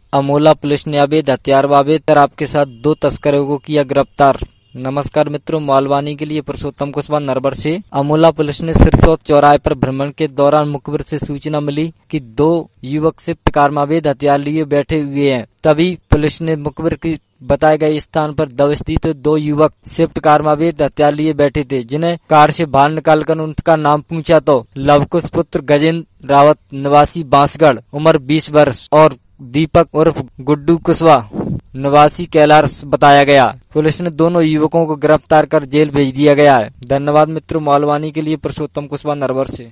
Amola police ने अवैध हथियार व अवैध शराब के साथ 2 तस्करों को किया गिरफ्तार। नमस्कार मित्रों, मालवानी के लिए पुरुषोत्तम कुशवाहा नरवर से। अमोला पुलिस ने सिरसौद चौराहे पर भ्रमण के दौरान मुखबिर से सूचना मिली कि 2 युवक स्विफ्ट कार में अवैध हथियार लिए बैठे हुए हैं। तभी पुलिस ने मुखबिर की बताए गए स्थान पर दबिश दी तो 2 युवक स्विफ्ट कार में अवैध हथियार लिए बैठे थे, जिन्हें कार से बाहर निकालकर उनका नाम पूछा तो लवकुश पुत्र गजेंद्र रावत निवासी बांसगढ़ उम्र 20 वर्ष और दीपक उर्फ गुड्डू कुशवाहा निवासी कैलार बताया गया। पुलिस ने दोनों युवकों को गिरफ्तार कर जेल भेज दिया गया है। धन्यवाद मित्रों, मालवानी के लिए पुरुषोत्तम कुशवाहा नरवर से।